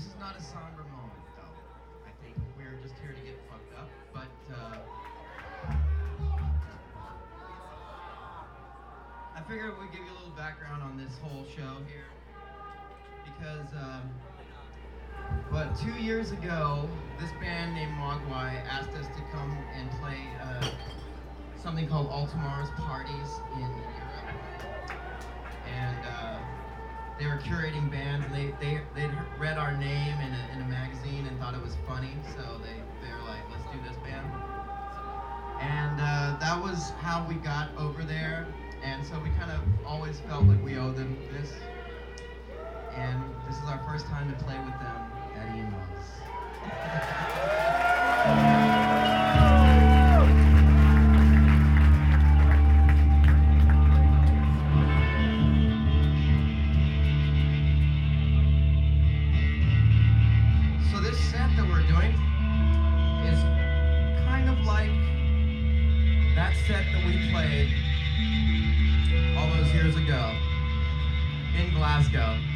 This is not a somber moment, though. I think we're just here to get fucked up, but I figured we'd give you a little background on this whole show here, because, 2 years ago, this band named Mogwai asked us to come and play something called Altamar's Parties in Europe, and they were curating bands, and they'd read our name in a magazine and thought it was funny, so they were like, let's do this band. And that was how we got over there, and so we kind of always felt like we owed them this. And this is our first time to play with them at Emos. That we're doing is kind of like that set that we played all those years ago in Glasgow.